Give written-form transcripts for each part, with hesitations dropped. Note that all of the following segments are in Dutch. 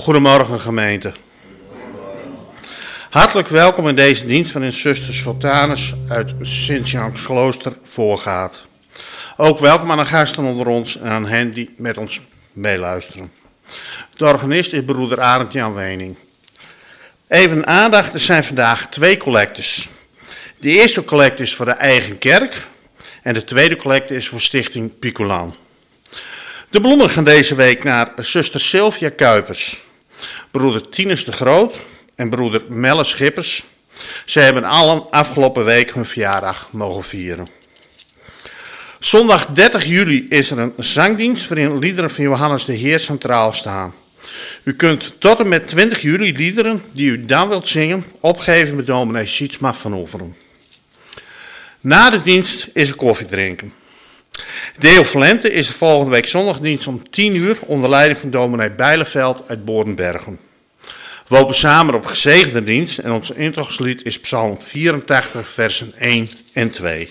Goedemorgen gemeente. Hartelijk welkom in deze dienst van zuster Sultanus uit Sint-Jans Klooster Voorgaat. Ook welkom aan de gasten onder ons en aan hen die met ons meeluisteren. De organist is broeder Arend Jan Wening. Even aandacht, er zijn vandaag 2 collectes. De eerste collecte is voor de eigen kerk en de tweede collecte is voor Stichting Picolan. De bloemen gaan deze week naar zuster Sylvia Kuipers, broeder Tinus de Groot en broeder Melle Schippers. Ze hebben allen afgelopen week hun verjaardag mogen vieren. Zondag 30 juli is er een zangdienst waarin liederen van Johannes de Heer centraal staan. U kunt tot en met 20 juli liederen die u dan wilt zingen opgeven met dominee Sietsma van Overen. Na de dienst is er koffiedrinken. Deo Valente is de volgende week zondagdienst om 10 uur onder leiding van dominee Bijleveld uit Boordenbergen. We hopen samen op gezegende dienst en ons intochtslied is Psalm 84 versen 1 en 2.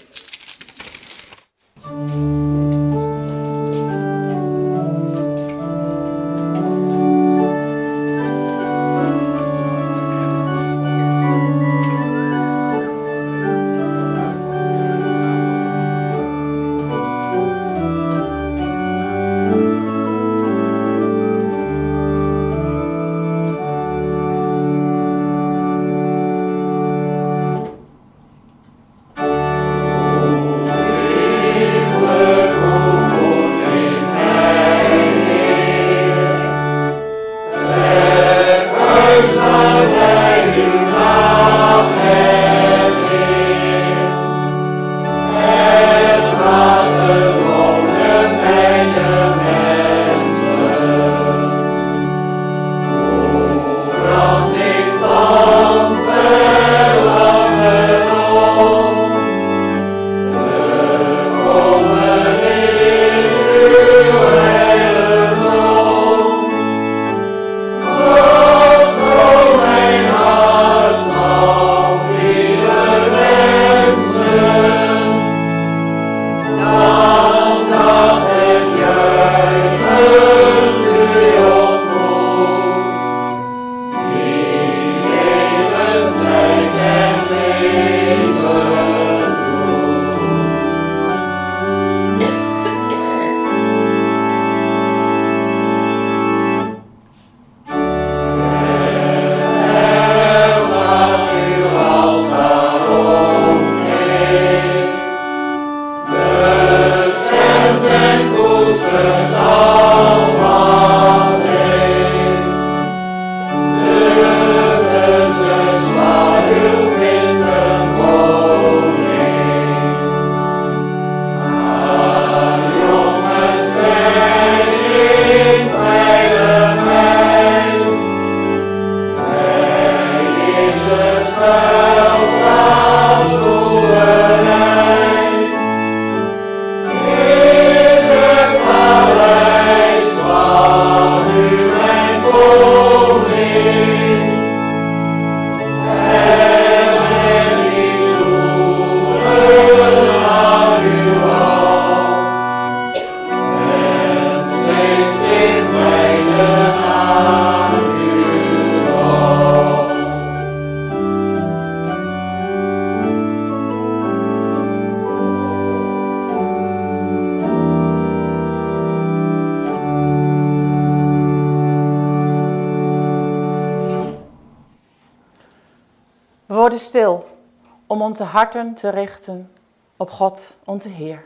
We worden stil om onze harten te richten op God, onze Heer.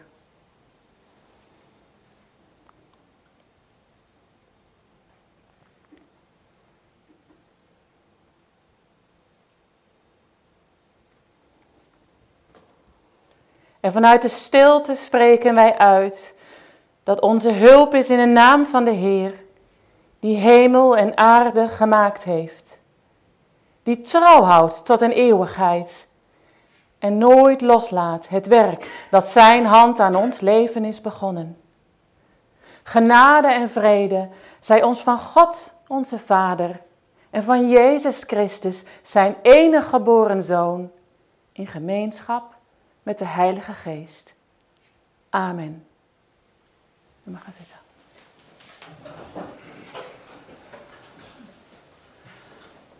En vanuit de stilte spreken wij uit dat onze hulp is in de naam van de Heer, die hemel en aarde gemaakt heeft. Die trouw houdt tot een eeuwigheid en nooit loslaat het werk dat zijn hand aan ons leven is begonnen. Genade en vrede zij ons van God, onze Vader, en van Jezus Christus, zijn enige geboren Zoon, in gemeenschap met de Heilige Geest. Amen. U mag gaan zitten.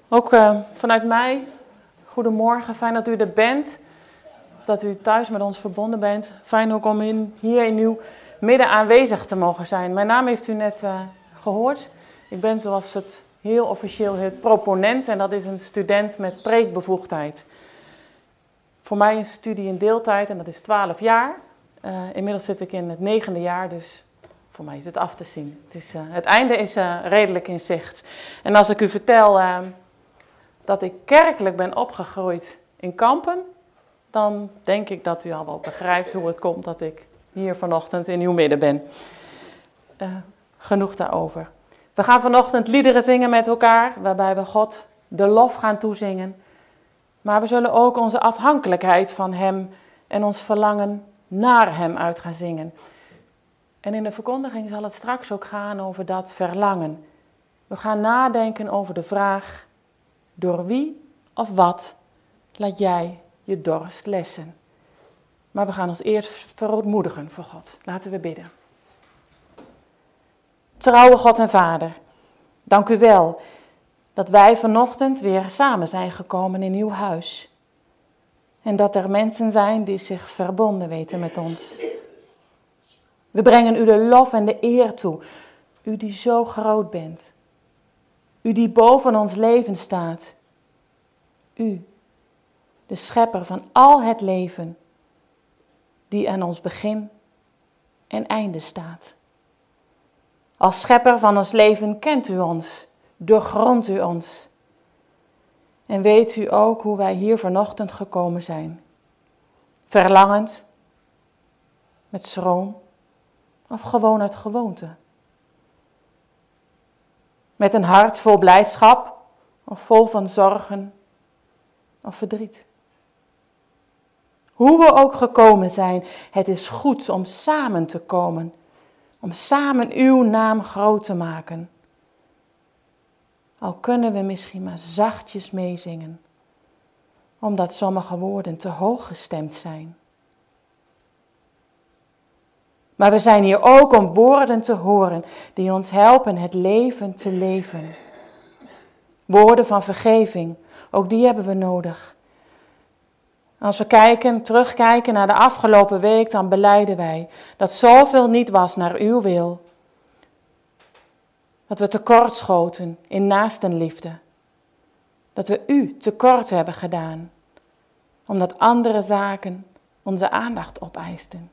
Ook vanuit mij, goedemorgen, fijn dat u er bent. Of dat u thuis met ons verbonden bent. Fijn ook om hier in uw midden aanwezig te mogen zijn. Mijn naam heeft u net gehoord. Ik ben, zoals het heel officieel heet, proponent. En dat is een student met preekbevoegdheid. Voor mij een studie in deeltijd en dat is 12 jaar. Inmiddels zit ik in het 9e jaar, dus voor mij is het af te zien. Het einde is redelijk in zicht. En als ik u vertel dat ik kerkelijk ben opgegroeid in Kampen, dan denk ik dat u al wel begrijpt hoe het komt dat ik hier vanochtend in uw midden ben. Genoeg daarover. We gaan vanochtend liederen zingen met elkaar, waarbij we God de lof gaan toezingen. Maar we zullen ook onze afhankelijkheid van Hem en ons verlangen naar Hem uit gaan zingen. En in de verkondiging zal het straks ook gaan over dat verlangen. We gaan nadenken over de vraag: door wie of wat laat jij je dorst lessen? Maar we gaan ons eerst verootmoedigen voor God. Laten we bidden. Trouwe God en Vader, dank u wel dat wij vanochtend weer samen zijn gekomen in uw huis. En dat er mensen zijn die zich verbonden weten met ons. We brengen u de lof en de eer toe. U die zo groot bent. U die boven ons leven staat. U, de schepper van al het leven, die aan ons begin en einde staat. Als schepper van ons leven kent u ons, doorgrondt u ons. En weet u ook hoe wij hier vanochtend gekomen zijn. Verlangend, met schroom of gewoon uit gewoonte. Met een hart vol blijdschap of vol van zorgen of verdriet. Hoe we ook gekomen zijn, het is goed om samen te komen. Om samen uw naam groot te maken. Al kunnen we misschien maar zachtjes meezingen. Omdat sommige woorden te hoog gestemd zijn. Maar we zijn hier ook om woorden te horen die ons helpen het leven te leven. Woorden van vergeving, ook die hebben we nodig. Als we terugkijken naar de afgelopen week, dan belijden wij dat zoveel niet was naar uw wil. Dat we tekortschoten in naastenliefde. Dat we u tekort hebben gedaan, omdat andere zaken onze aandacht opeisten.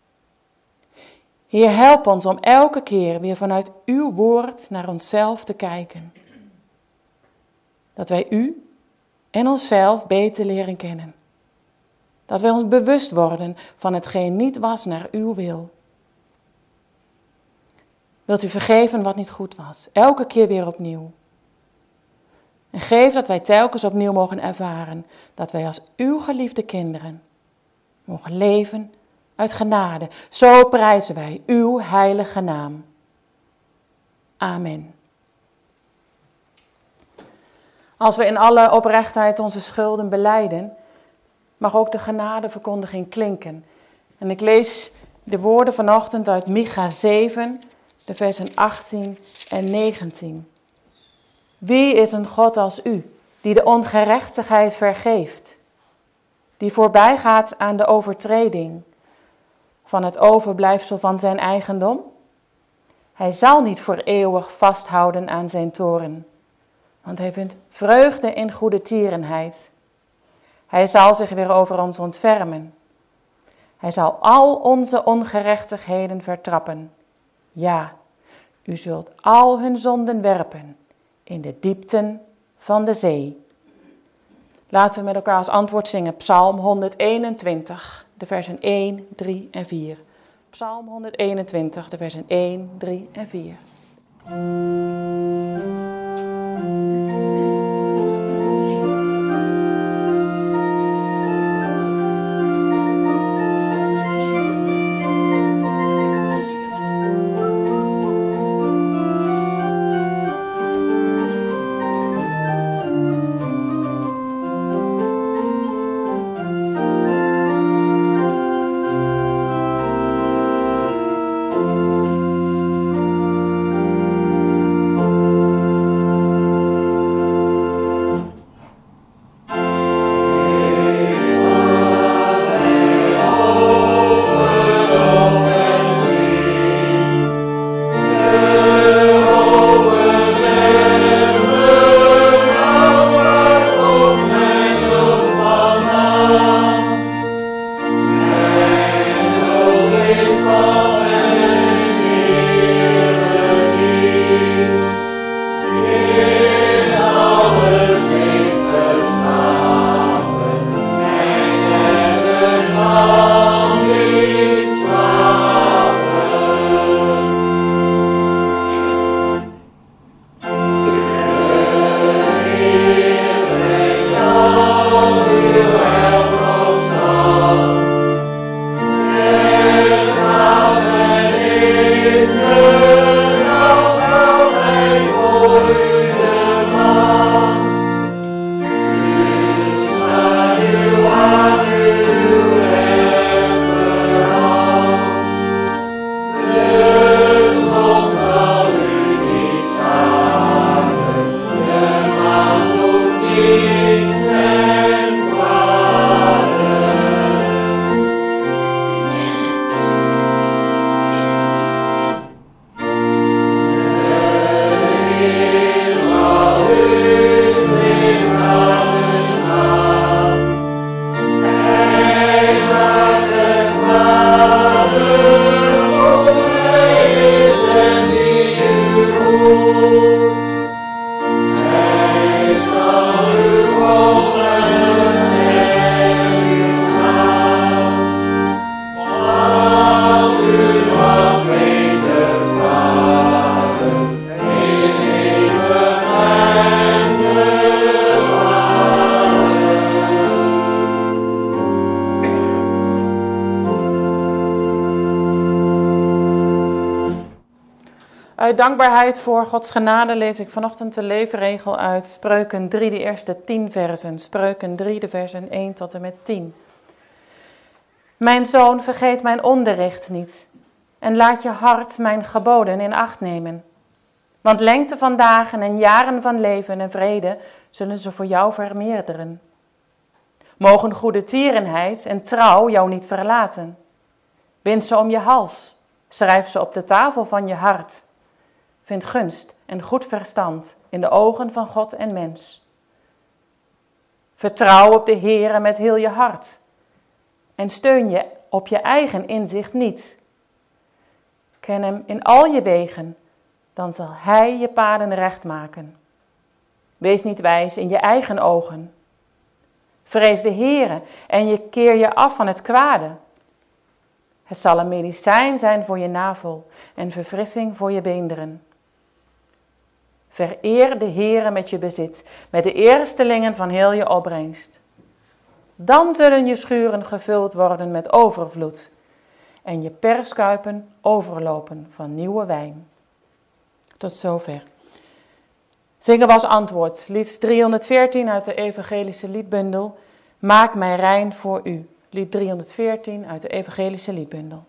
Heer, help ons om elke keer weer vanuit uw woord naar onszelf te kijken. Dat wij u en onszelf beter leren kennen. Dat wij ons bewust worden van hetgeen niet was naar uw wil. Wilt u vergeven wat niet goed was, elke keer weer opnieuw. En geef dat wij telkens opnieuw mogen ervaren dat wij als uw geliefde kinderen mogen leven uit genade. Zo prijzen wij uw heilige naam. Amen. Als we in alle oprechtheid onze schulden belijden, mag ook de genadeverkondiging klinken. En ik lees de woorden vanochtend uit Micha 7, de versen 18 en 19. Wie is een God als u, die de ongerechtigheid vergeeft, die voorbij gaat aan de overtreding van het overblijfsel van zijn eigendom? Hij zal niet voor eeuwig vasthouden aan zijn toorn, want hij vindt vreugde in goede tierenheid. Hij zal zich weer over ons ontfermen. Hij zal al onze ongerechtigheden vertrappen. Ja, u zult al hun zonden werpen in de diepten van de zee. Laten we met elkaar als antwoord zingen Psalm 121, de versen 1, 3 en 4. Psalm 121, de versen 1, 3 en 4. Uit dankbaarheid voor Gods genade lees ik vanochtend de leefregel uit Spreuken 3, de eerste 10 versen. Spreuken 3, de versen 1 tot en met 10. Mijn zoon, vergeet mijn onderricht niet en laat je hart mijn geboden in acht nemen. Want lengte van dagen en jaren van leven en vrede zullen ze voor jou vermeerderen. Mogen goede tierenheid en trouw jou niet verlaten. Bind ze om je hals, schrijf ze op de tafel van je hart. Vind gunst en goed verstand in de ogen van God en mens. Vertrouw op de Heere met heel je hart en steun je op je eigen inzicht niet. Ken hem in al je wegen, dan zal hij je paden recht maken. Wees niet wijs in je eigen ogen. Vrees de Heere en je keer je af van het kwade. Het zal een medicijn zijn voor je navel en verfrissing voor je beenderen. Vereer de Heere met je bezit, met de eerstelingen van heel je opbrengst. Dan zullen je schuren gevuld worden met overvloed en je perskuipen overlopen van nieuwe wijn. Tot zover. Zingen we als antwoord lied 314 uit de evangelische liedbundel. Maak mij rein voor u. Lied 314 uit de evangelische liedbundel.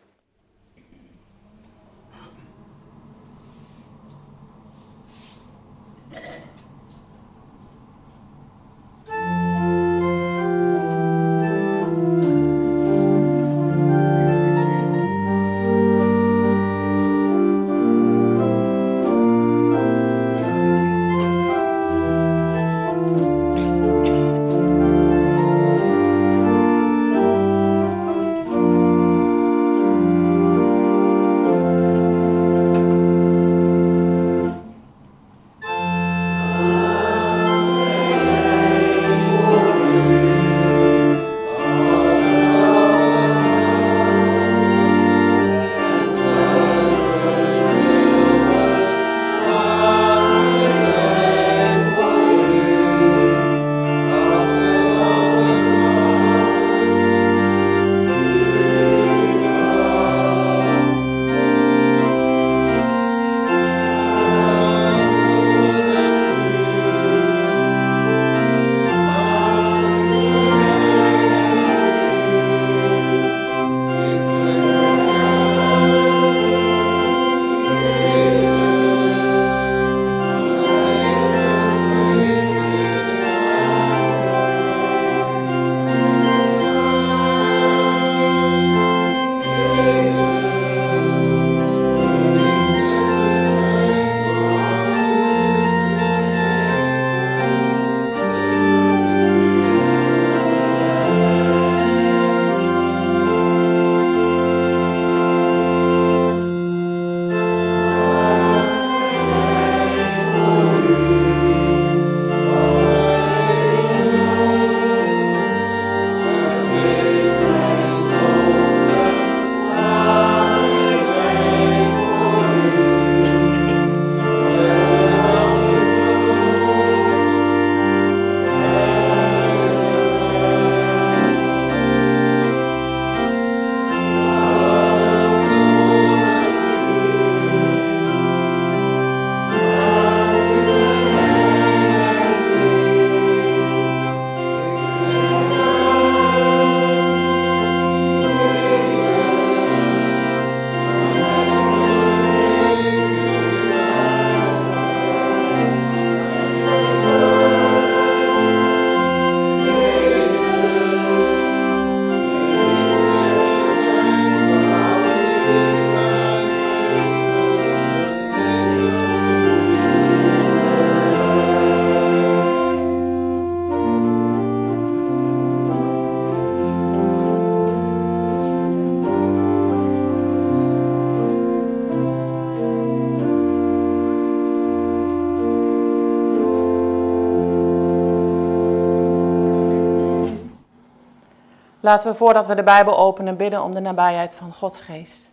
Laten we voordat we de Bijbel openen bidden om de nabijheid van Gods geest.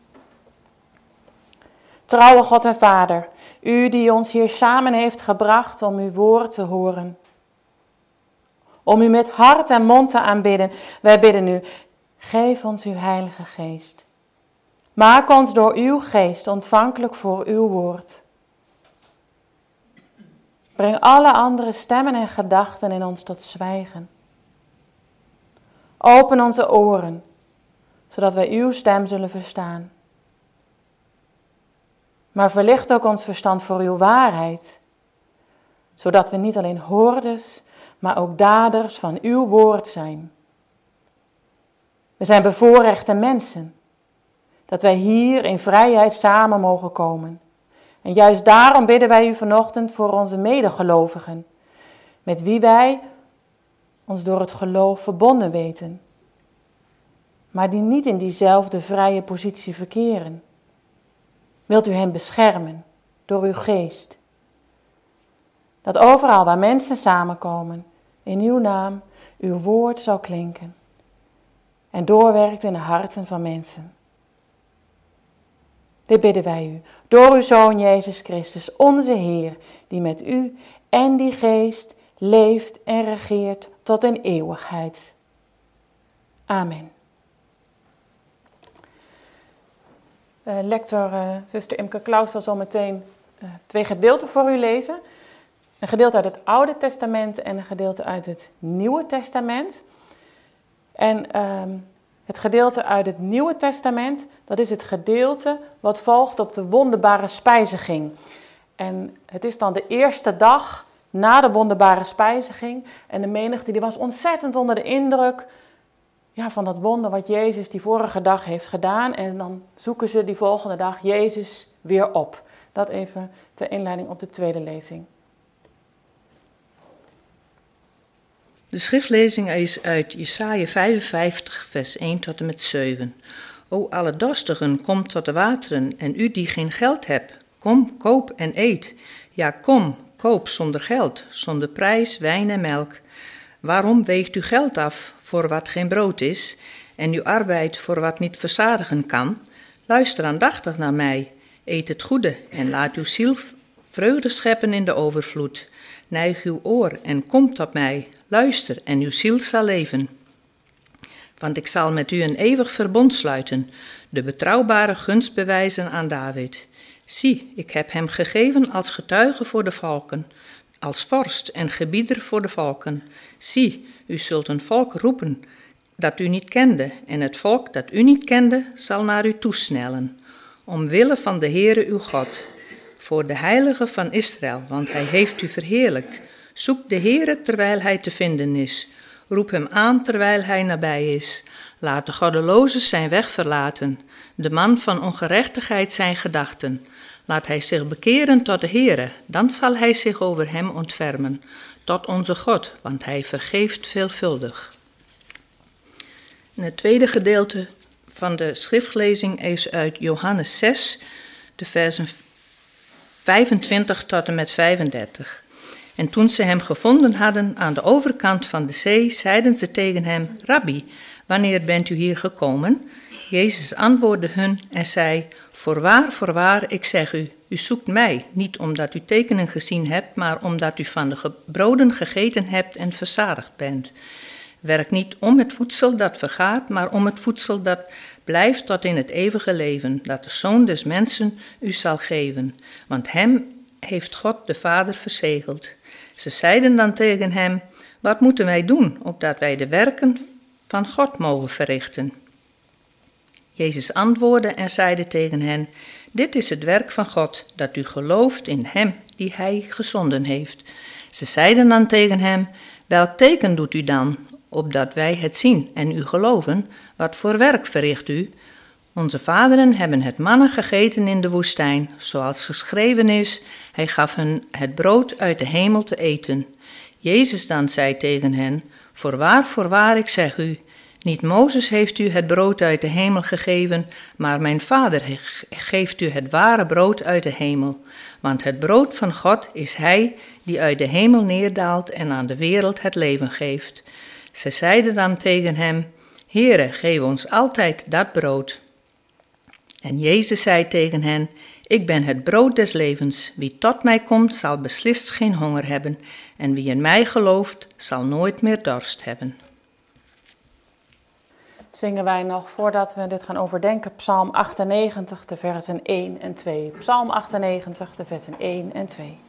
Trouwe God en Vader, u die ons hier samen heeft gebracht om uw woord te horen. Om u met hart en mond te aanbidden. Wij bidden u, geef ons uw Heilige Geest. Maak ons door uw geest ontvankelijk voor uw woord. Breng alle andere stemmen en gedachten in ons tot zwijgen. Open onze oren, zodat wij uw stem zullen verstaan. Maar verlicht ook ons verstand voor uw waarheid, zodat we niet alleen hoorders, maar ook daders van uw woord zijn. We zijn bevoorrechte mensen, dat wij hier in vrijheid samen mogen komen. En juist daarom bidden wij u vanochtend voor onze medegelovigen, met wie wij ons door het geloof verbonden weten, maar die niet in diezelfde vrije positie verkeren. Wilt u hen beschermen door uw geest, dat overal waar mensen samenkomen, in uw naam uw woord zal klinken en doorwerkt in de harten van mensen. Dit bidden wij u, door uw Zoon Jezus Christus, onze Heer, die met u en die geest leeft en regeert tot in eeuwigheid. Amen. Lector zuster Imke Klaus zal zo meteen 2 gedeelten voor u lezen. Een gedeelte uit het Oude Testament en een gedeelte uit het Nieuwe Testament. En het gedeelte uit het Nieuwe Testament, dat is het gedeelte wat volgt op de wonderbare spijziging. En het is dan de eerste dag na de wonderbare spijziging. En de menigte die was ontzettend onder de indruk van dat wonder wat Jezus die vorige dag heeft gedaan. En dan zoeken ze die volgende dag Jezus weer op. Dat even ter inleiding op de tweede lezing. De schriftlezing is uit Jesaja 55, vers 1 tot en met 7. O alle dorstigen, kom tot de wateren, en u die geen geld hebt, kom, koop en eet. Ja, kom, koop zonder geld, zonder prijs, wijn en melk. Waarom weegt u geld af voor wat geen brood is, en uw arbeid voor wat niet verzadigen kan? Luister aandachtig naar mij, eet het goede, en laat uw ziel vreugde scheppen in de overvloed. Neig uw oor en kom tot mij, luister en uw ziel zal leven. Want ik zal met u een eeuwig verbond sluiten, de betrouwbare gunst bewijzen aan David. Zie, ik heb hem gegeven als getuige voor de volken, als vorst en gebieder voor de volken. Zie, u zult een volk roepen dat u niet kende, en het volk dat u niet kende zal naar u toesnellen, omwille van de Heere uw God, voor de Heilige van Israël, want hij heeft u verheerlijkt. Zoek de Heere terwijl hij te vinden is. Roep hem aan terwijl hij nabij is. Laat de goddeloze zijn weg verlaten, de man van ongerechtigheid zijn gedachten. Laat hij zich bekeren tot de Heere, dan zal hij zich over hem ontfermen. Tot onze God, want hij vergeeft veelvuldig. En het tweede gedeelte van de schriftlezing is uit Johannes 6, de versen 25 tot en met 35. En toen ze hem gevonden hadden aan de overkant van de zee, zeiden ze tegen hem, Rabbi, wanneer bent u hier gekomen? Jezus antwoordde hun en zei, voorwaar, ik zeg u, u zoekt mij, niet omdat u tekenen gezien hebt, maar omdat u van de broden gegeten hebt en verzadigd bent. Werk niet om het voedsel dat vergaat, maar om het voedsel dat blijft tot in het eeuwige leven, dat de Zoon des mensen u zal geven. Want hem heeft God de Vader verzegeld. Ze zeiden dan tegen hem, wat moeten wij doen, opdat wij de werken van God mogen verrichten? Jezus antwoordde en zeide tegen hen, dit is het werk van God, dat u gelooft in hem die hij gezonden heeft. Ze zeiden dan tegen hem, welk teken doet u dan, opdat wij het zien en u geloven? Wat voor werk verricht u? Onze vaderen hebben het manna gegeten in de woestijn, zoals geschreven is, hij gaf hun het brood uit de hemel te eten. Jezus dan zei tegen hen, voorwaar, ik zeg u, niet Mozes heeft u het brood uit de hemel gegeven, maar mijn Vader geeft u het ware brood uit de hemel. Want het brood van God is hij die uit de hemel neerdaalt en aan de wereld het leven geeft. Ze zeiden dan tegen hem, Heere, geef ons altijd dat brood. En Jezus zei tegen hen, ik ben het brood des levens. Wie tot mij komt, zal beslist geen honger hebben. En wie in mij gelooft, zal nooit meer dorst hebben. zingen wij nog, voordat we dit gaan overdenken, Psalm 98, de versen 1 en 2. Psalm 98, de versen 1 en 2.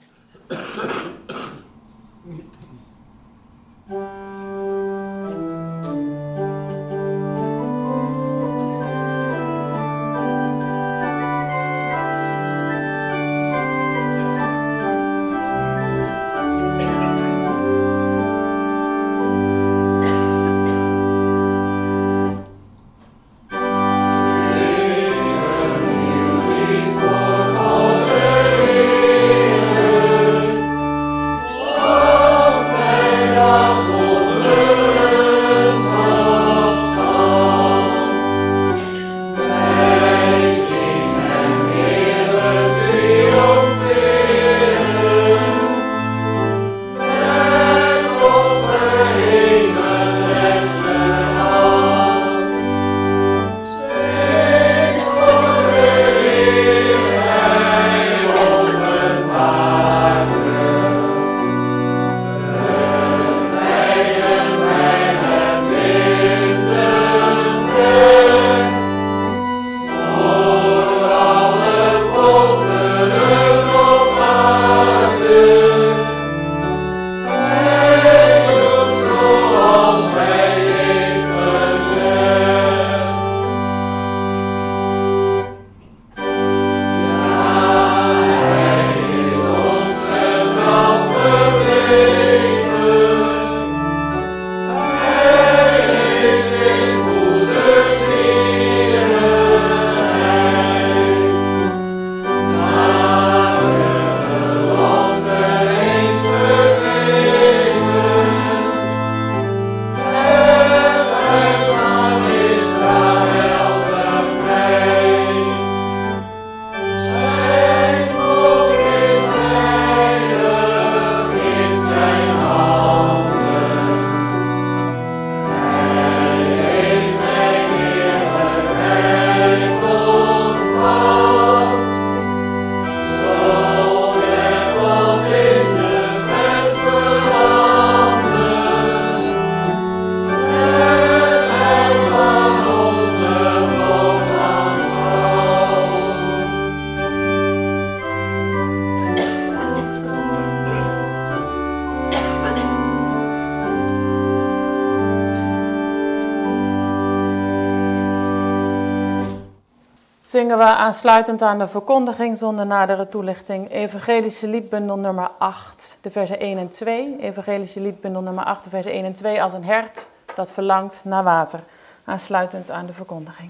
Zingen we aansluitend aan de verkondiging zonder nadere toelichting Evangelische liedbundel nummer 8, de versen 1 en 2. Evangelische liedbundel nummer 8, de versen 1 en 2 als een hert dat verlangt naar water. Aansluitend aan de verkondiging.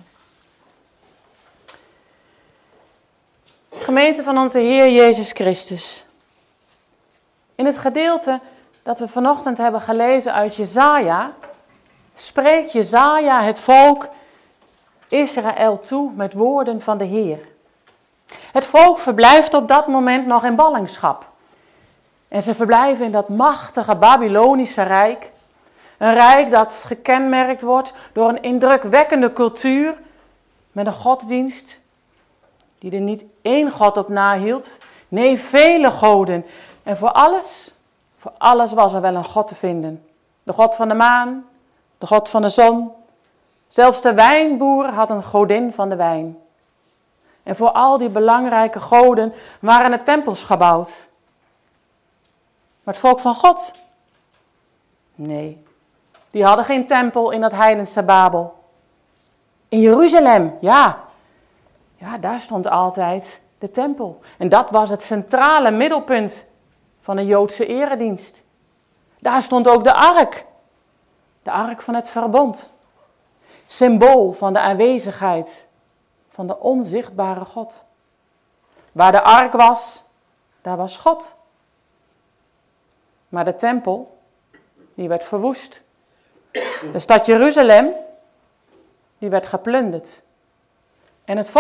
Gemeente van onze Heer Jezus Christus. In het gedeelte dat we vanochtend hebben gelezen uit Jesaja, spreekt Jesaja het volk Israël toe met woorden van de Heer. Het volk verblijft op dat moment nog in ballingschap. En ze verblijven in dat machtige Babylonische rijk. Een rijk dat gekenmerkt wordt door een indrukwekkende cultuur met een godsdienst die er niet één God op nahield. Nee, vele goden. En voor alles was er wel een God te vinden. De God van de maan, de God van de zon. Zelfs de wijnboer had een godin van de wijn. En voor al die belangrijke goden waren er tempels gebouwd. Maar het volk van God? Nee, die hadden geen tempel in dat heidense Babel. In Jeruzalem, ja, daar stond altijd de tempel. En dat was het centrale middelpunt van de Joodse eredienst. Daar stond ook de ark van het verbond. Symbool van de aanwezigheid van de onzichtbare God. Waar de ark was, daar was God. Maar de tempel, die werd verwoest. De stad Jeruzalem, die werd geplunderd. En het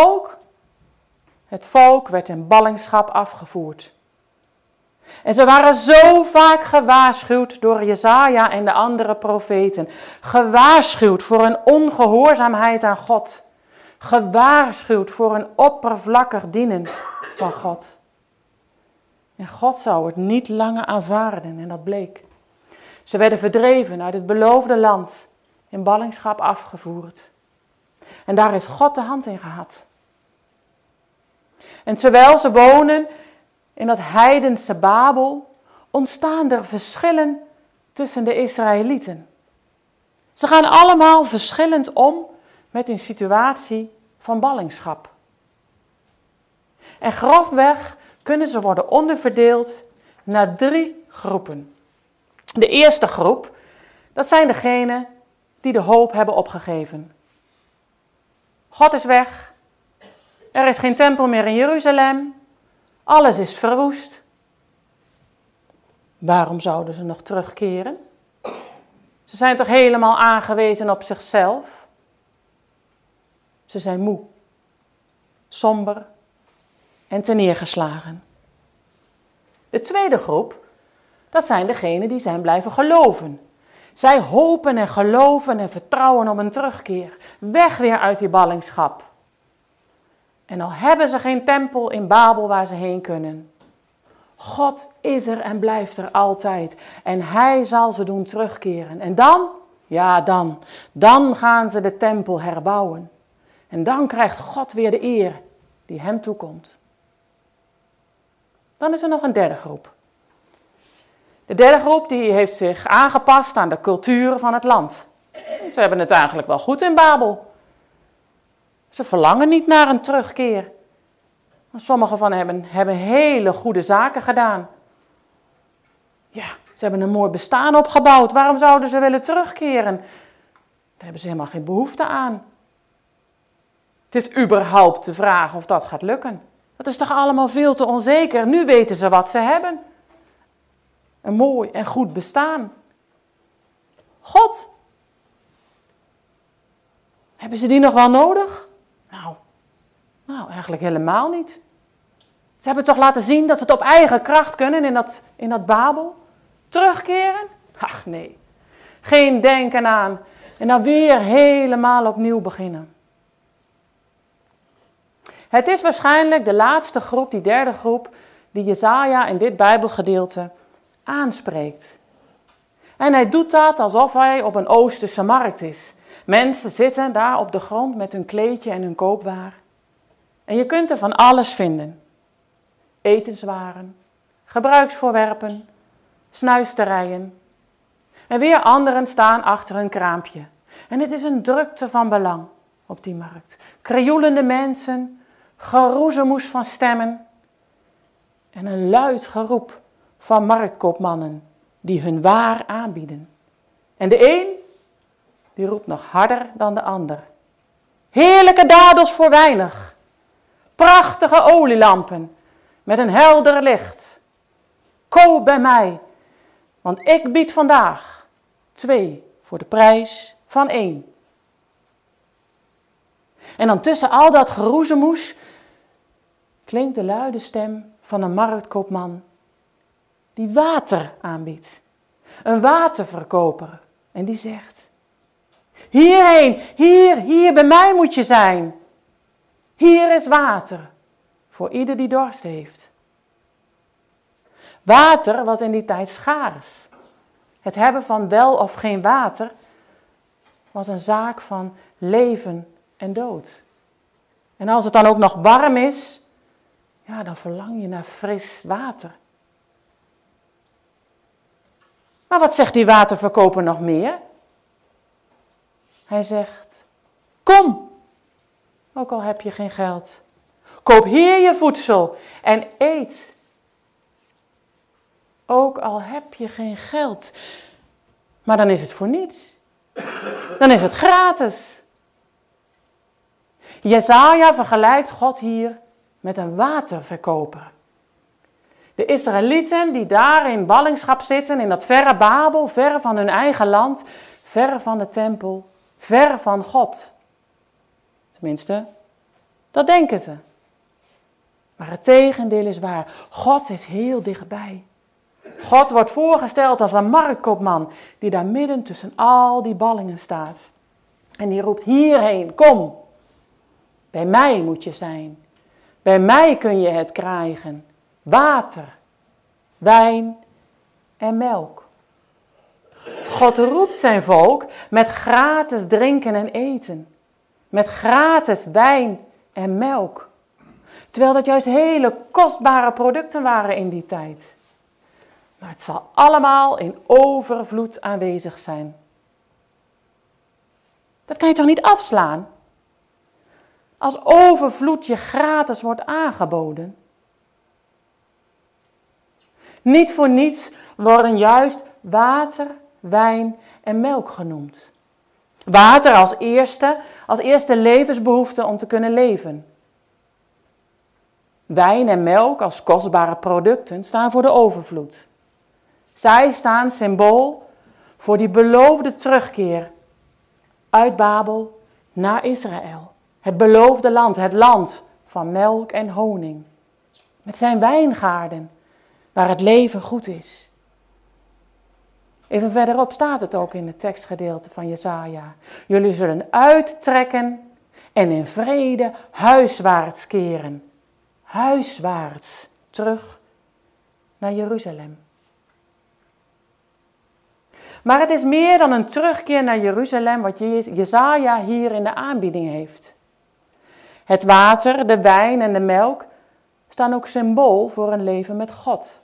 volk werd in ballingschap afgevoerd. En ze waren zo vaak gewaarschuwd door Jesaja en de andere profeten. Gewaarschuwd voor een ongehoorzaamheid aan God. Gewaarschuwd voor een oppervlakkig dienen van God. En God zou het niet langer aanvaarden en dat bleek. Ze werden verdreven uit het beloofde land in ballingschap afgevoerd. En daar heeft God de hand in gehad. En terwijl ze wonen in dat heidense Babel, ontstaan er verschillen tussen de Israëlieten. Ze gaan allemaal verschillend om met hun situatie van ballingschap. En grofweg kunnen ze worden onderverdeeld naar 3 groepen. De eerste groep, dat zijn degenen die de hoop hebben opgegeven. God is weg. Er is geen tempel meer in Jeruzalem. Alles is verwoest. Waarom zouden ze nog terugkeren? Ze zijn toch helemaal aangewezen op zichzelf? Ze zijn moe, somber en terneergeslagen. De tweede groep, dat zijn degenen die zijn blijven geloven. Zij hopen en geloven en vertrouwen op een terugkeer. Weg weer uit die ballingschap. En al hebben ze geen tempel in Babel waar ze heen kunnen. God is er en blijft er altijd. En hij zal ze doen terugkeren. En dan, ja dan gaan ze de tempel herbouwen. En dan krijgt God weer de eer die hem toekomt. Dan is er nog een derde groep. De derde groep die heeft zich aangepast aan de cultuur van het land. Ze hebben het eigenlijk wel goed in Babel. Ze verlangen niet naar een terugkeer. Sommigen van hen hebben hele goede zaken gedaan. Ja, ze hebben een mooi bestaan opgebouwd. Waarom zouden ze willen terugkeren? Daar hebben ze helemaal geen behoefte aan. Het is überhaupt de vraag of dat gaat lukken. Dat is toch allemaal veel te onzeker. Nu weten ze wat ze hebben. Een mooi en goed bestaan. God. Hebben ze die nog wel nodig? Nou, eigenlijk helemaal niet. Ze hebben toch laten zien dat ze het op eigen kracht kunnen in dat Babel. Terugkeren? Ach nee. Geen denken aan. En dan weer helemaal opnieuw beginnen. Het is waarschijnlijk de laatste groep, die derde groep, die Jesaja in dit Bijbelgedeelte aanspreekt. En hij doet dat alsof hij op een Oosterse markt is. Mensen zitten daar op de grond met hun kleedje en hun koopwaar. En je kunt er van alles vinden. Etenswaren, gebruiksvoorwerpen, snuisterijen. En weer anderen staan achter hun kraampje. En het is een drukte van belang op die markt. Krioelende mensen, geroezemoes van stemmen en een luid geroep van marktkoopmannen die hun waar aanbieden. En de een, die roept nog harder dan de ander. Heerlijke dadels voor weinig. Prachtige olielampen met een helder licht. Koop bij mij, want ik bied vandaag 2 voor de prijs van 1. En dan tussen al dat geroezemoes klinkt de luide stem van een marktkoopman die water aanbiedt. Een waterverkoper. En die zegt: hierheen, hier bij mij moet je zijn. Hier is water voor ieder die dorst heeft. Water was in die tijd schaars. Het hebben van wel of geen water was een zaak van leven en dood. En als het dan ook nog warm is, ja, dan verlang je naar fris water. Maar wat zegt die waterverkoper nog meer? Hij zegt: kom, ook al heb je geen geld. Koop hier je voedsel en eet. Ook al heb je geen geld. Maar dan is het voor niets. Dan is het gratis. Jesaja vergelijkt God hier met een waterverkoper. De Israëlieten die daar in ballingschap zitten, in dat verre Babel, ver van hun eigen land, ver van de tempel, ver van God. Tenminste, dat denken ze. Maar het tegendeel is waar. God is heel dichtbij. God wordt voorgesteld als een marktkoopman die daar midden tussen al die ballingen staat. En die roept: hierheen, kom. Bij mij moet je zijn. Bij mij kun je het krijgen. Water, wijn en melk. God roept zijn volk met gratis drinken en eten. Met gratis wijn en melk. Terwijl dat juist hele kostbare producten waren in die tijd. Maar het zal allemaal in overvloed aanwezig zijn. Dat kan je toch niet afslaan? Als overvloed je gratis wordt aangeboden. Niet voor niets worden juist water, wijn en melk genoemd. Water als eerste levensbehoefte om te kunnen leven. Wijn en melk als kostbare producten staan voor de overvloed. Zij staan symbool voor die beloofde terugkeer uit Babel naar Israël. Het beloofde land, het land van melk en honing. Met zijn wijngaarden, waar het leven goed is. Even verderop staat het ook in het tekstgedeelte van Jesaja. Jullie zullen uittrekken en in vrede huiswaarts keren. Huiswaarts, terug naar Jeruzalem. Maar het is meer dan een terugkeer naar Jeruzalem wat Jesaja hier in de aanbieding heeft. Het water, de wijn en de melk staan ook symbool voor een leven met God.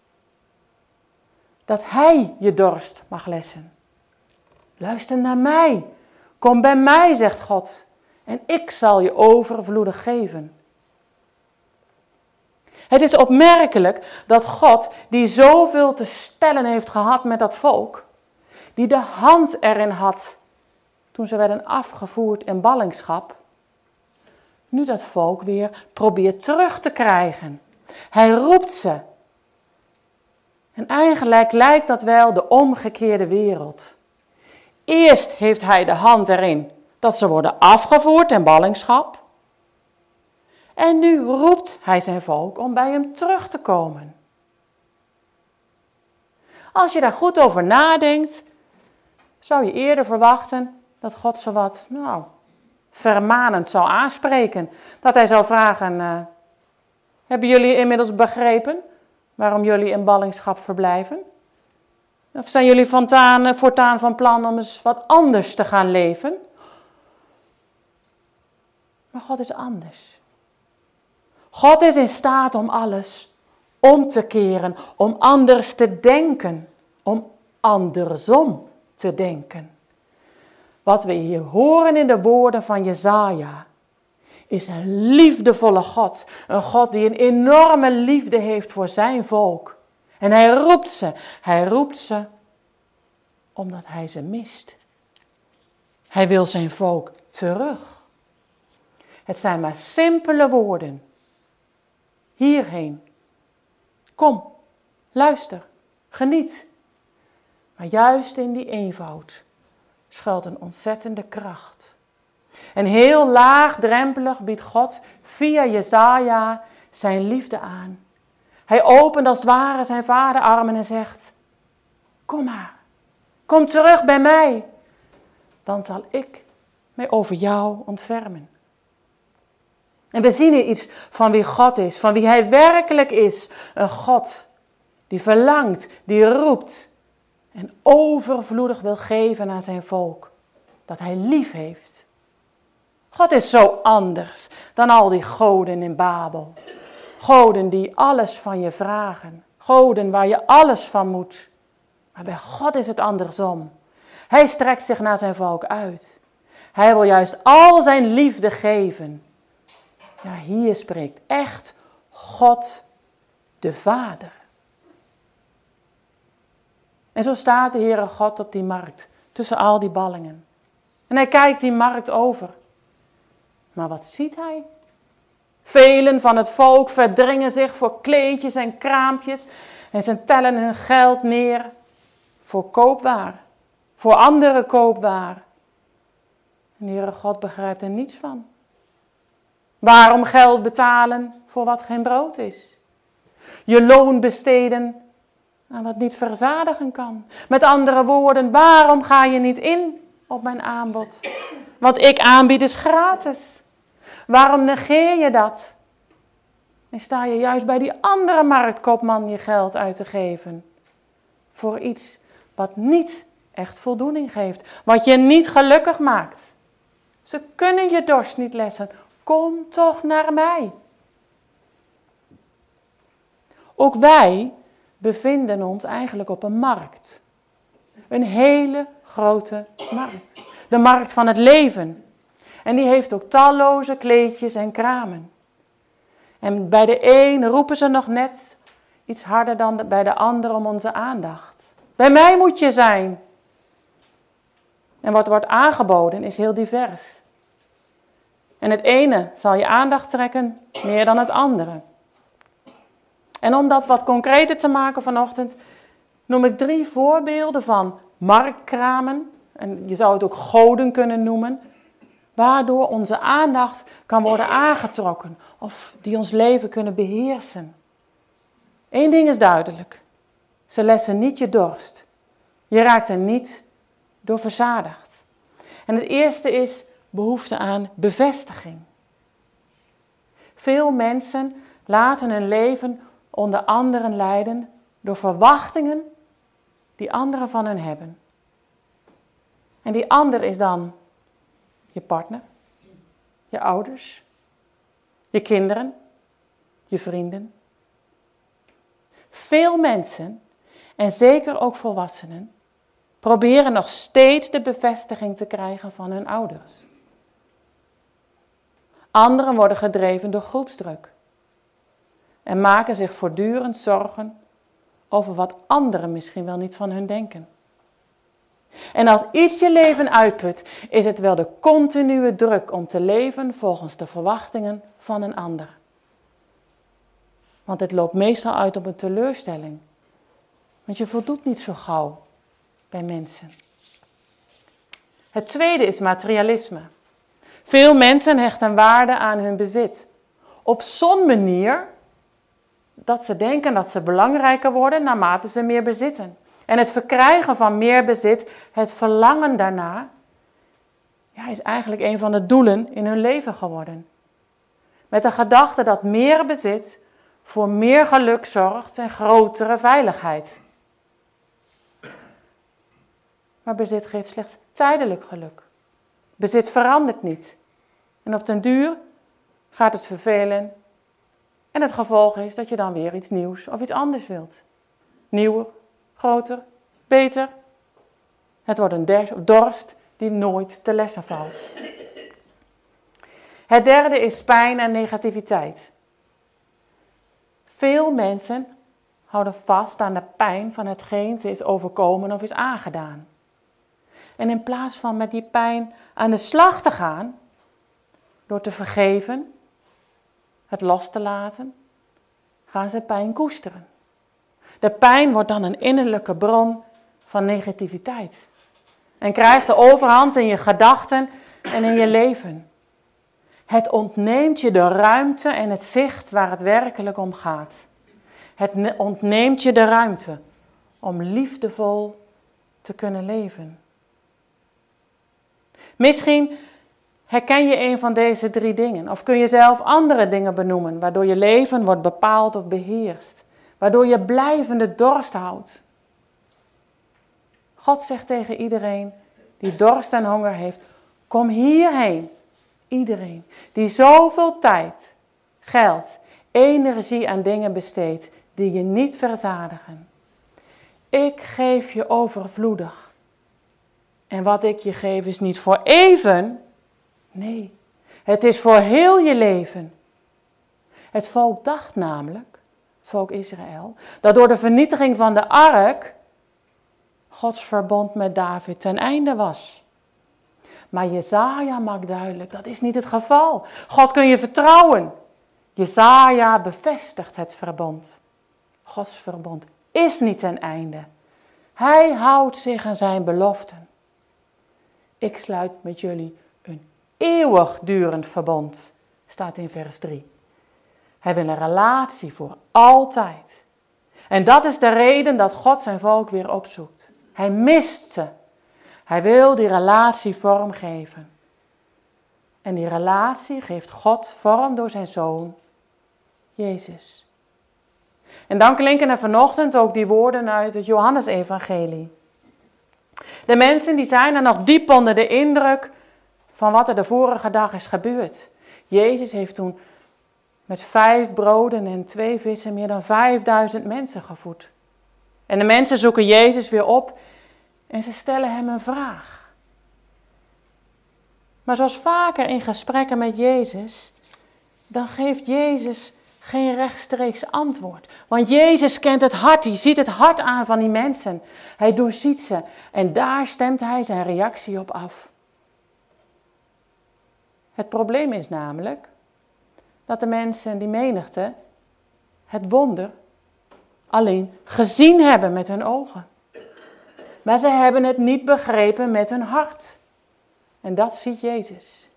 Dat Hij je dorst mag lessen. Luister naar mij. Kom bij mij, zegt God. En ik zal je overvloedig geven. Het is opmerkelijk dat God, die zoveel te stellen heeft gehad met dat volk, die de hand erin had toen ze werden afgevoerd in ballingschap, nu dat volk weer probeert terug te krijgen. Hij roept ze. En eigenlijk lijkt dat wel de omgekeerde wereld. Eerst heeft hij de hand erin dat ze worden afgevoerd in ballingschap. En nu roept hij zijn volk om bij hem terug te komen. Als je daar goed over nadenkt, zou je eerder verwachten dat God ze wat vermanend zou aanspreken. Dat hij zou vragen, hebben jullie inmiddels begrepen waarom jullie in ballingschap verblijven? Of zijn jullie voortaan van plan om eens wat anders te gaan leven? Maar God is anders. God is in staat om alles om te keren, om anders te denken, om andersom te denken. Wat we hier horen in de woorden van Jesaja is een liefdevolle God. Een God die een enorme liefde heeft voor zijn volk. En hij roept ze omdat hij ze mist. Hij wil zijn volk terug. Het zijn maar simpele woorden. Hierheen. Kom, luister, geniet. Maar juist in die eenvoud schuilt een ontzettende kracht. En heel laagdrempelig biedt God via Jesaja zijn liefde aan. Hij opent als het ware zijn vaderarmen en zegt, kom maar, kom terug bij mij. Dan zal ik mij over jou ontfermen. En we zien hier iets van wie God is, van wie hij werkelijk is. Een God die verlangt, die roept en overvloedig wil geven aan zijn volk. Dat hij lief heeft. God is zo anders dan al die goden in Babel. Goden die alles van je vragen. Goden waar je alles van moet. Maar bij God is het andersom. Hij strekt zich naar zijn volk uit. Hij wil juist al zijn liefde geven. Ja, hier spreekt echt God de Vader. En zo staat de Heere God op die markt, tussen al die ballingen. En hij kijkt die markt over. Maar wat ziet hij? Velen van het volk verdringen zich voor kleedjes en kraampjes en ze tellen hun geld neer voor koopwaar, voor andere koopwaar. En de Heere God begrijpt er niets van. Waarom geld betalen voor wat geen brood is? Je loon besteden aan wat niet verzadigen kan. Met andere woorden, waarom ga je niet in op mijn aanbod? Wat ik aanbied is gratis. Waarom negeer je dat? En sta je juist bij die andere marktkoopman je geld uit te geven. Voor iets wat niet echt voldoening geeft. Wat je niet gelukkig maakt. Ze kunnen je dorst niet lessen. Kom toch naar mij. Ook wij bevinden ons eigenlijk op een markt. Een hele grote markt. De markt van het leven. En die heeft ook talloze kleedjes en kramen. En bij de een roepen ze nog net iets harder dan bij de ander om onze aandacht. Bij mij moet je zijn. En wat wordt aangeboden is heel divers. En het ene zal je aandacht trekken meer dan het andere. En om dat wat concreter te maken vanochtend, noem ik 3 voorbeelden van marktkramen. En je zou het ook goden kunnen noemen. Waardoor onze aandacht kan worden aangetrokken. Of die ons leven kunnen beheersen. Eén ding is duidelijk. Ze lessen niet je dorst. Je raakt er niet door verzadigd. En het eerste is behoefte aan bevestiging. Veel mensen laten hun leven onder anderen lijden door verwachtingen die anderen van hen hebben. En die ander is dan je partner, je ouders, je kinderen, je vrienden. Veel mensen, en zeker ook volwassenen, proberen nog steeds de bevestiging te krijgen van hun ouders. Anderen worden gedreven door groepsdruk en maken zich voortdurend zorgen over wat anderen misschien wel niet van hun denken. En als iets je leven uitput, is het wel de continue druk om te leven volgens de verwachtingen van een ander. Want het loopt meestal uit op een teleurstelling. Want je voldoet niet zo gauw bij mensen. Het tweede is materialisme. Veel mensen hechten waarde aan hun bezit. Op zo'n manier dat ze denken dat ze belangrijker worden naarmate ze meer bezitten. En het verkrijgen van meer bezit, het verlangen daarna, is eigenlijk een van de doelen in hun leven geworden. Met de gedachte dat meer bezit voor meer geluk zorgt en grotere veiligheid. Maar bezit geeft slechts tijdelijk geluk. Bezit verandert niet. En op den duur gaat het vervelen. En het gevolg is dat je dan weer iets nieuws of iets anders wilt. Nieuwer, groter, beter. Het wordt een dorst die nooit te lessen valt. Het derde is pijn en negativiteit. Veel mensen houden vast aan de pijn van hetgeen ze is overkomen of is aangedaan. En in plaats van met die pijn aan de slag te gaan, door te vergeven, het los te laten, gaan ze pijn koesteren. De pijn wordt dan een innerlijke bron van negativiteit. En krijgt de overhand in je gedachten en in je leven. Het ontneemt je de ruimte en het zicht waar het werkelijk om gaat. Het ontneemt je de ruimte om liefdevol te kunnen leven. Misschien herken je een van deze 3 dingen. Of kun je zelf andere dingen benoemen, waardoor je leven wordt bepaald of beheerst. Waardoor je blijvende dorst houdt. God zegt tegen iedereen die dorst en honger heeft, kom hierheen. Iedereen die zoveel tijd, geld, energie aan dingen besteedt die je niet verzadigen. Ik geef je overvloedig. En wat ik je geef is niet voor even. Nee, het is voor heel je leven. Het volk dacht namelijk, het volk Israël, dat door de vernietiging van de ark Gods verbond met David ten einde was. Maar Jesaja maakt duidelijk, dat is niet het geval. God kun je vertrouwen. Jesaja bevestigt het verbond. Gods verbond is niet ten einde. Hij houdt zich aan zijn beloften. Ik sluit met jullie een eeuwigdurend verbond, staat in vers 3. Hij wil een relatie voor altijd. En dat is de reden dat God zijn volk weer opzoekt. Hij mist ze. Hij wil die relatie vormgeven. En die relatie geeft God vorm door zijn Zoon, Jezus. En dan klinken er vanochtend ook die woorden uit het Johannesevangelie. De mensen die zijn er nog diep onder de indruk van wat er de vorige dag is gebeurd. Jezus heeft toen met 5 broden en 2 vissen meer dan 5000 mensen gevoed. En de mensen zoeken Jezus weer op en ze stellen hem een vraag. Maar zoals vaker in gesprekken met Jezus, dan geeft Jezus geen rechtstreeks antwoord. Want Jezus kent het hart, hij ziet het hart aan van die mensen. Hij doorziet ze en daar stemt hij zijn reactie op af. Het probleem is namelijk dat de mensen, die menigte, het wonder alleen gezien hebben met hun ogen. Maar ze hebben het niet begrepen met hun hart. En dat ziet Jezus.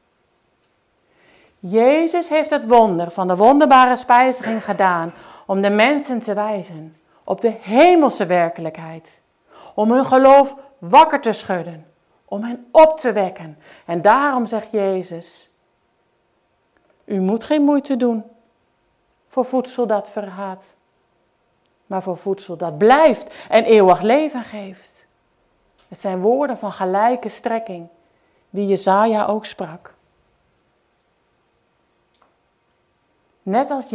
Jezus heeft het wonder van de wonderbare spijziging gedaan om de mensen te wijzen op de hemelse werkelijkheid. Om hun geloof wakker te schudden, om hen op te wekken. En daarom zegt Jezus, u moet geen moeite doen voor voedsel dat vergaat, maar voor voedsel dat blijft en eeuwig leven geeft. Het zijn woorden van gelijke strekking die Jesaja ook sprak. Net als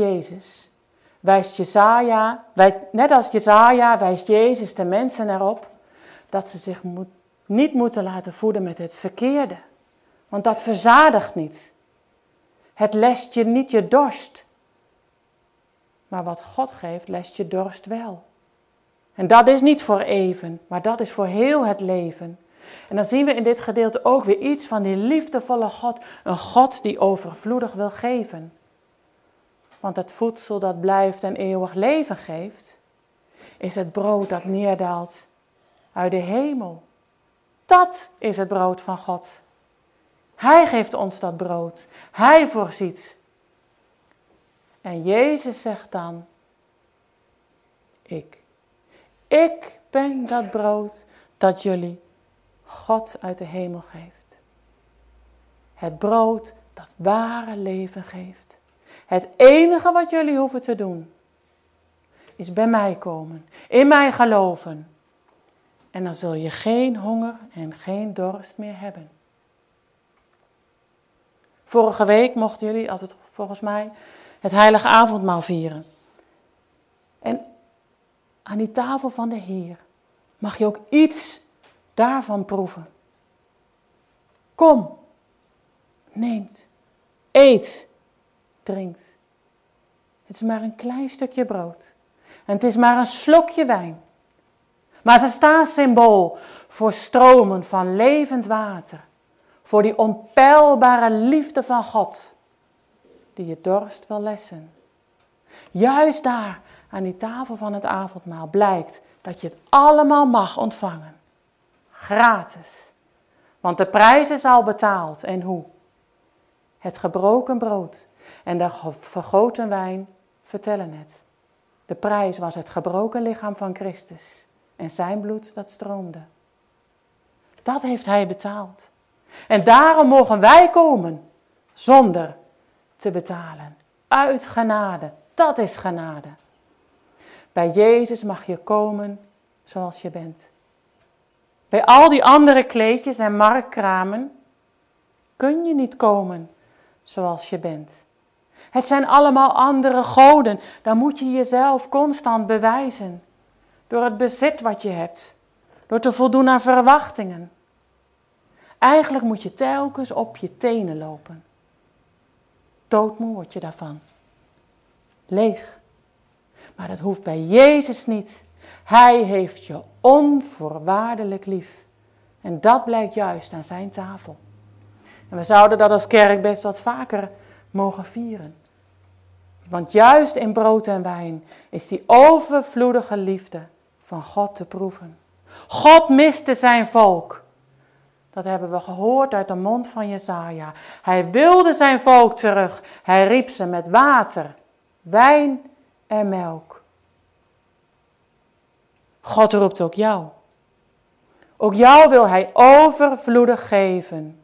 Jesaja wijst Jezus de mensen erop dat ze zich niet moeten laten voeden met het verkeerde. Want dat verzadigt niet. Het lest je niet je dorst. Maar wat God geeft, lest je dorst wel. En dat is niet voor even, maar dat is voor heel het leven. En dan zien we in dit gedeelte ook weer iets van die liefdevolle God. Een God die overvloedig wil geven. Want het voedsel dat blijft en eeuwig leven geeft, is het brood dat neerdaalt uit de hemel. Dat is het brood van God. Hij geeft ons dat brood. Hij voorziet. En Jezus zegt dan, ik ben dat brood dat jullie God uit de hemel geeft. Het brood dat ware leven geeft. Het enige wat jullie hoeven te doen, is bij mij komen, in mij geloven. En dan zul je geen honger en geen dorst meer hebben. Vorige week mochten jullie, volgens mij, het heilige avondmaal vieren. En aan die tafel van de Heer mag je ook iets daarvan proeven. Kom, neemt, eet, drinkt. Het is maar een klein stukje brood. En het is maar een slokje wijn. Maar ze staan symbool voor stromen van levend water. Voor die onpeilbare liefde van God. Die je dorst wil lessen. Juist daar aan die tafel van het avondmaal blijkt dat je het allemaal mag ontvangen. Gratis. Want de prijs is al betaald. En hoe? Het gebroken brood en de vergoten wijn vertellen het. De prijs was het gebroken lichaam van Christus en zijn bloed dat stroomde. Dat heeft hij betaald. En daarom mogen wij komen zonder te betalen. Uit genade, dat is genade. Bij Jezus mag je komen zoals je bent. Bij al die andere kleedjes en marktkramen kun je niet komen zoals je bent. Het zijn allemaal andere goden. Dan moet je jezelf constant bewijzen. Door het bezit wat je hebt. Door te voldoen aan verwachtingen. Eigenlijk moet je telkens op je tenen lopen. Doodmoe word je daarvan. Leeg. Maar dat hoeft bij Jezus niet. Hij heeft je onvoorwaardelijk lief. En dat blijkt juist aan zijn tafel. En we zouden dat als kerk best wat vaker mogen vieren. Want juist in brood en wijn is die overvloedige liefde van God te proeven. God miste zijn volk. Dat hebben we gehoord uit de mond van Jesaja. Hij wilde zijn volk terug. Hij riep ze met water, wijn en melk. God roept ook jou. Ook jou wil hij overvloedig geven.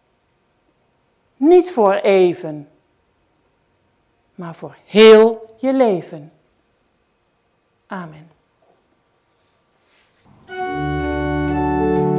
Niet voor even, maar voor heel je leven. Amen.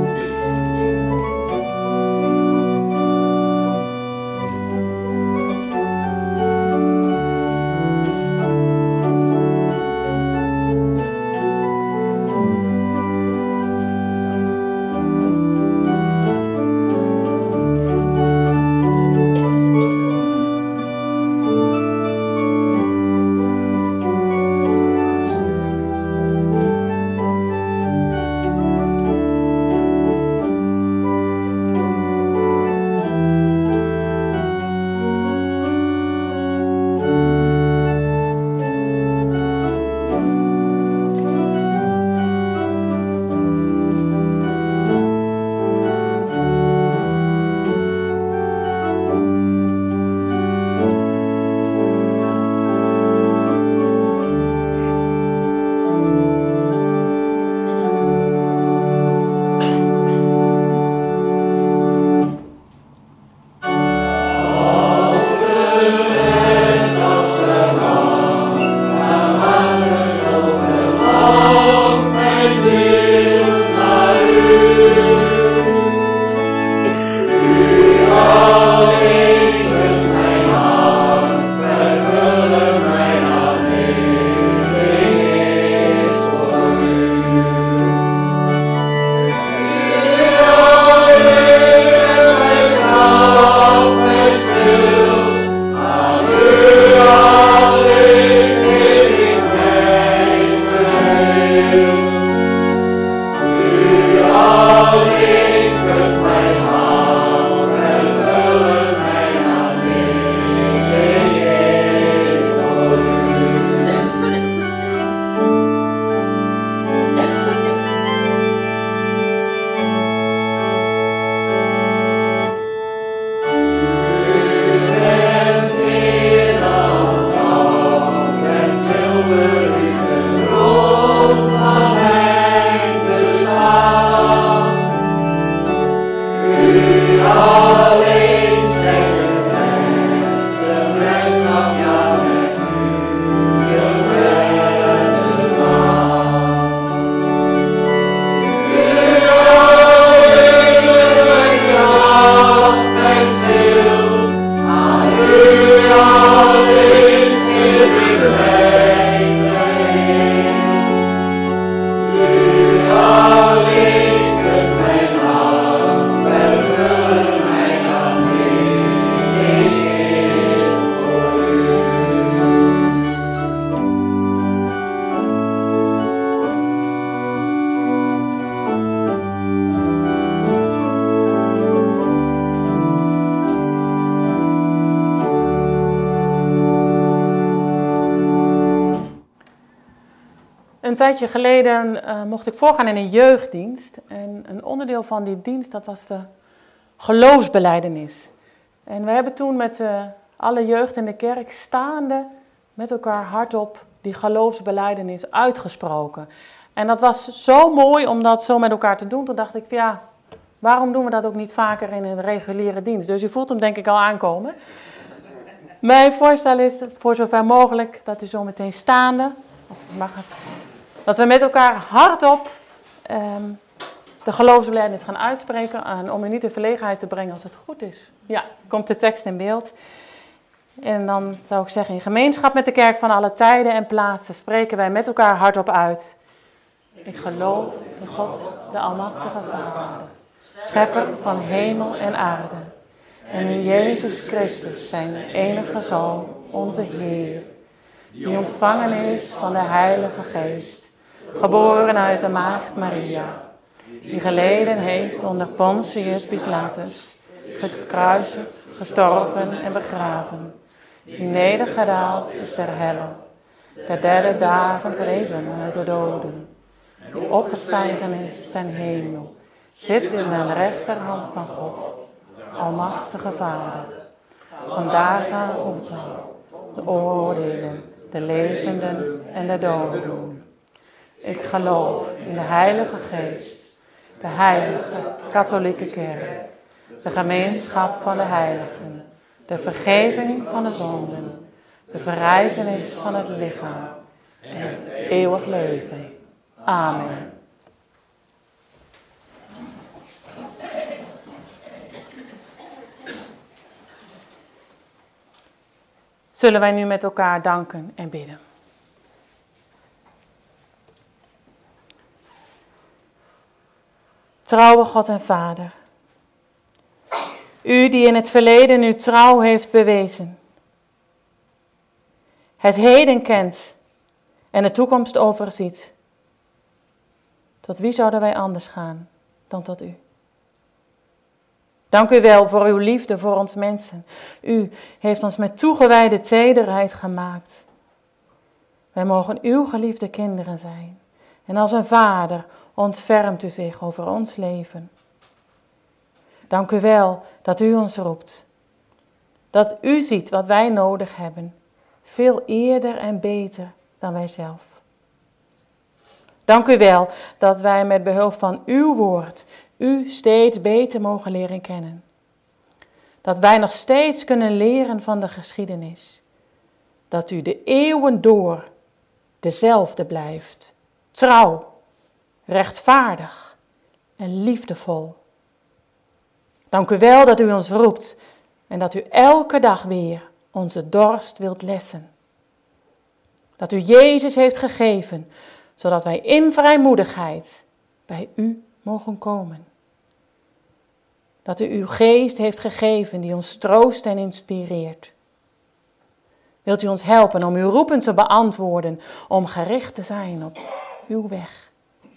tijdje geleden mocht ik voorgaan in een jeugddienst. En een onderdeel van die dienst, dat was de geloofsbelijdenis. En we hebben toen met alle jeugd in de kerk staande met elkaar hardop die geloofsbelijdenis uitgesproken. En dat was zo mooi om dat zo met elkaar te doen. Toen dacht ik, ja, waarom doen we dat ook niet vaker in een reguliere dienst? Dus u voelt hem denk ik al aankomen. Mijn voorstel is voor zover mogelijk dat u zo meteen staande, dat we met elkaar hardop de geloofsbelijdenis gaan uitspreken. En om u niet in verlegenheid te brengen als het goed is. Ja, komt de tekst in beeld. En dan zou ik zeggen, in gemeenschap met de kerk van alle tijden en plaatsen spreken wij met elkaar hardop uit. Ik geloof in God, de Almachtige Vader, schepper van hemel en aarde. En in Jezus Christus, zijn enige Zoon, onze Heer, die ontvangen is van de Heilige Geest, geboren uit de Maagd Maria, die geleden heeft onder Pontius Pilatus, gekruisigd, gestorven en begraven, die nedergedaald is ter helle, de derde dagen verrezen uit de doden, die opgestegen is ten hemel, zit in de rechterhand van God, Almachtige Vader. Vandaar komt hij, de oordelen, de levenden en de doden. Ik geloof in de Heilige Geest, de heilige katholieke kerk, de gemeenschap van de heiligen, de vergeving van de zonden, de verrijzenis van het lichaam en het eeuwig leven. Amen. Zullen wij nu met elkaar danken en bidden. Trouwe God en Vader, u die in het verleden uw trouw heeft bewezen, het heden kent en de toekomst overziet, tot wie zouden wij anders gaan dan tot u? Dank u wel voor uw liefde voor ons mensen. U heeft ons met toegewijde tederheid gemaakt. Wij mogen uw geliefde kinderen zijn. En als een vader ontfermt u zich over ons leven. Dank u wel dat u ons roept. Dat u ziet wat wij nodig hebben. Veel eerder en beter dan wij zelf. Dank u wel dat wij met behulp van uw woord u steeds beter mogen leren kennen. Dat wij nog steeds kunnen leren van de geschiedenis. Dat u de eeuwen door dezelfde blijft. Trouw, rechtvaardig en liefdevol. Dank u wel dat u ons roept en dat u elke dag weer onze dorst wilt lessen. Dat u Jezus heeft gegeven, zodat wij in vrijmoedigheid bij u mogen komen. Dat u uw geest heeft gegeven die ons troost en inspireert. Wilt u ons helpen om uw roepen te beantwoorden, om gericht te zijn op uw weg.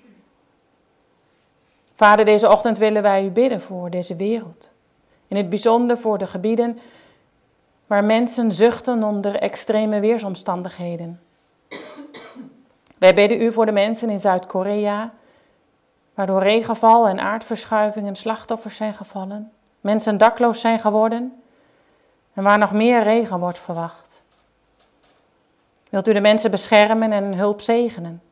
Vader, deze ochtend willen wij u bidden voor deze wereld. In het bijzonder voor de gebieden waar mensen zuchten onder extreme weersomstandigheden. Wij bidden u voor de mensen in Zuid-Korea, waar door regenval en aardverschuivingen slachtoffers zijn gevallen, mensen dakloos zijn geworden en waar nog meer regen wordt verwacht. Wilt u de mensen beschermen en hulp zegenen?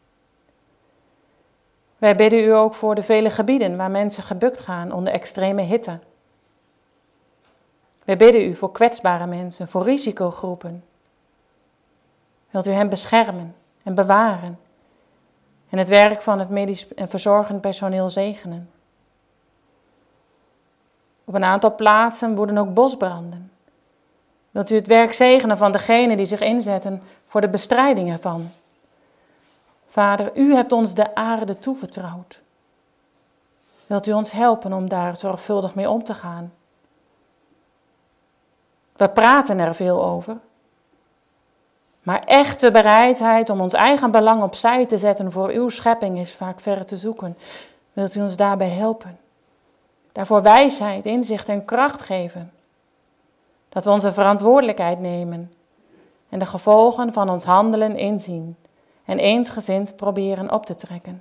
Wij bidden u ook voor de vele gebieden waar mensen gebukt gaan onder extreme hitte. Wij bidden u voor kwetsbare mensen, voor risicogroepen. Wilt u hen beschermen en bewaren en het werk van het medisch en verzorgend personeel zegenen. Op een aantal plaatsen woeden ook bosbranden. Wilt u het werk zegenen van degenen die zich inzetten voor de bestrijding ervan? Vader, u hebt ons de aarde toevertrouwd. Wilt u ons helpen om daar zorgvuldig mee om te gaan? We praten er veel over. Maar echte bereidheid om ons eigen belang opzij te zetten voor uw schepping is vaak ver te zoeken. Wilt u ons daarbij helpen? Daarvoor wijsheid, inzicht en kracht geven. Dat we onze verantwoordelijkheid nemen en de gevolgen van ons handelen inzien. en eensgezind proberen op te trekken.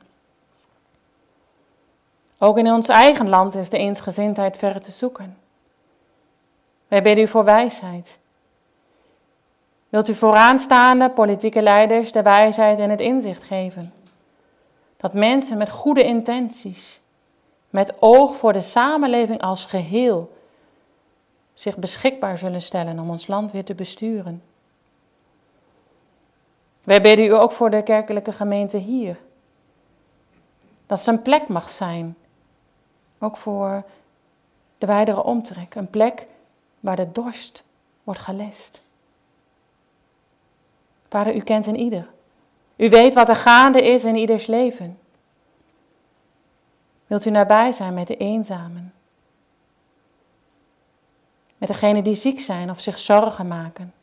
Ook in ons eigen land is de eensgezindheid ver te zoeken. Wij bidden u voor wijsheid. Wilt u vooraanstaande politieke leiders de wijsheid en het inzicht geven? Dat mensen met goede intenties, met oog voor de samenleving als geheel, zich beschikbaar zullen stellen om ons land weer te besturen. Wij bidden u ook voor de kerkelijke gemeente hier. Dat ze een plek mag zijn, ook voor de wijdere omtrek. Een plek waar de dorst wordt gelest. Vader, u kent een ieder. U weet wat er gaande is in ieders leven. Wilt u nabij zijn met de eenzamen? Met degenen die ziek zijn of zich zorgen maken?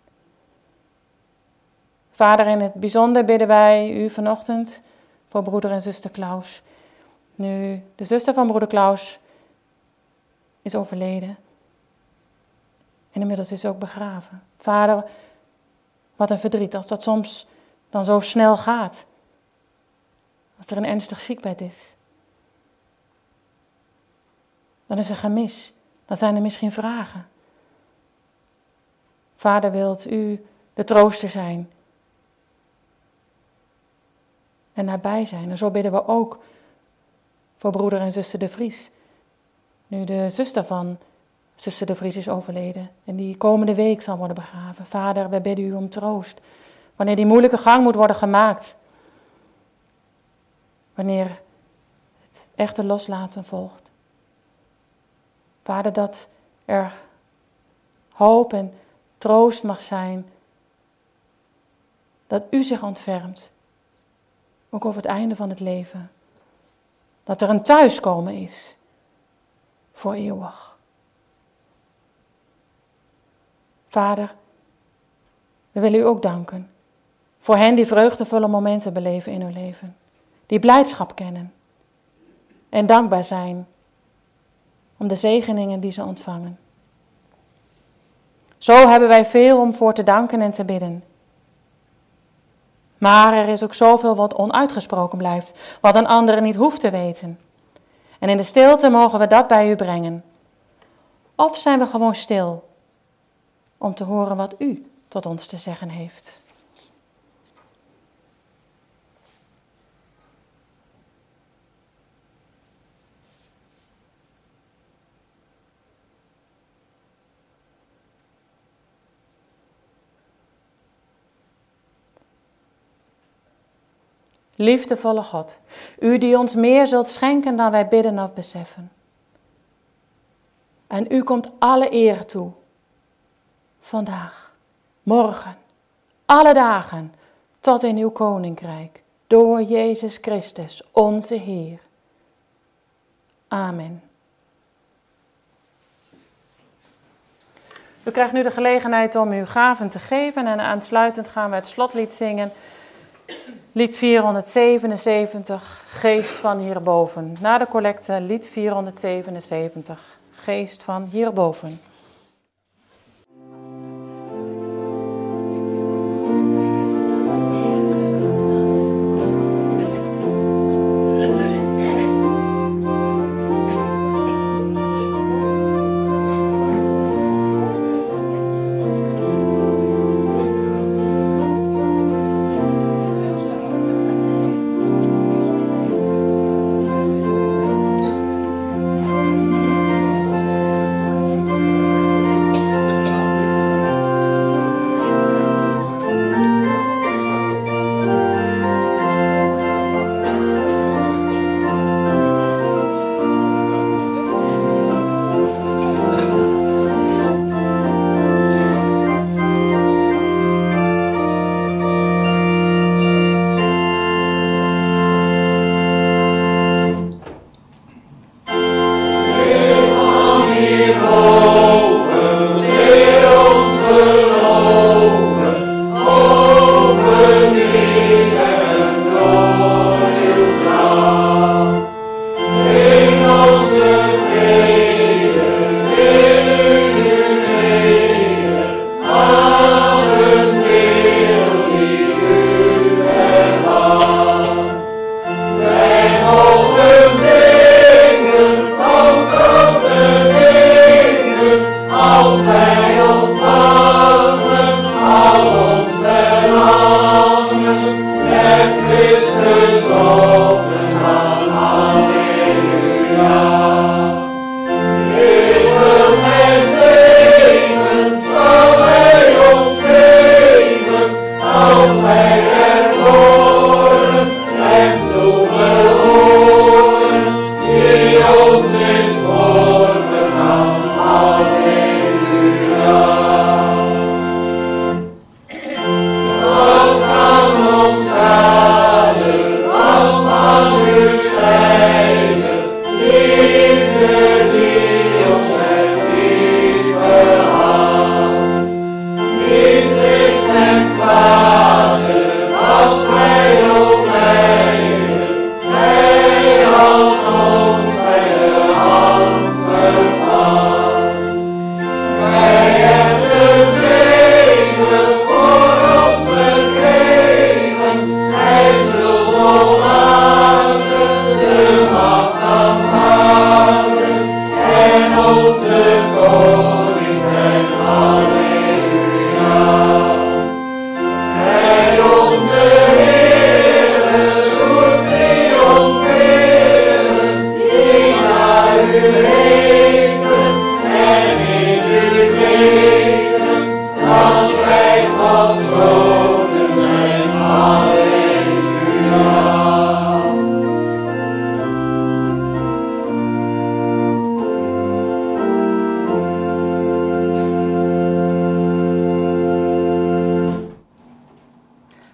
Vader, in het bijzonder bidden wij u vanochtend voor broeder en zuster Klaus. Nu, de zuster van broeder Klaus is overleden. En inmiddels is ze ook begraven. Vader, wat een verdriet als dat soms dan zo snel gaat. Als er een ernstig ziekbed is. Dan is er gemis. Dan zijn er misschien vragen. Vader, wilt u de trooster zijn. En nabij zijn. En zo bidden we ook voor broeder en zuster de Vries. Nu de zuster van zuster de Vries is overleden. En die komende week zal worden begraven. Vader, we bidden u om troost. Wanneer die moeilijke gang moet worden gemaakt. Wanneer het echte loslaten volgt. Vader, dat er hoop en troost mag zijn. Dat u zich ontfermt. Ook over het einde van het leven. Dat er een thuiskomen is. Voor eeuwig. Vader, we willen u ook danken. Voor hen die vreugdevolle momenten beleven in hun leven. Die blijdschap kennen. En dankbaar zijn. Om de zegeningen die ze ontvangen. Zo hebben wij veel om voor te danken en te bidden. Maar er is ook zoveel wat onuitgesproken blijft, wat een ander niet hoeft te weten. En in de stilte mogen we dat bij u brengen. Of zijn we gewoon stil, om te horen wat u tot ons te zeggen heeft. Liefdevolle God, u die ons meer zult schenken dan wij bidden of beseffen. En u komt alle eer toe. Vandaag, morgen, alle dagen, tot in uw koninkrijk. Door Jezus Christus, onze Heer. Amen. U krijgt nu de gelegenheid om uw gaven te geven en aansluitend gaan we het slotlied zingen. Lied 477, Geest van hierboven. Na de collecte, lied 477, Geest van hierboven.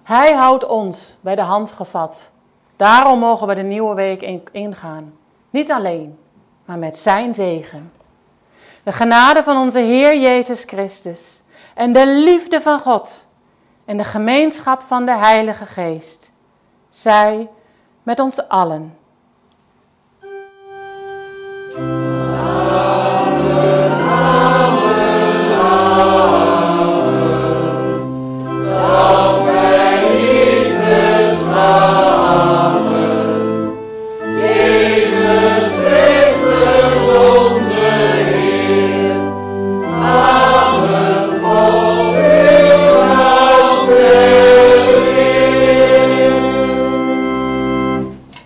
Hij houdt ons bij de hand gevat. Daarom mogen we de nieuwe week ingaan. Niet alleen, maar met zijn zegen. De genade van onze Heer Jezus Christus en de liefde van God en de gemeenschap van de Heilige Geest, zij met ons allen.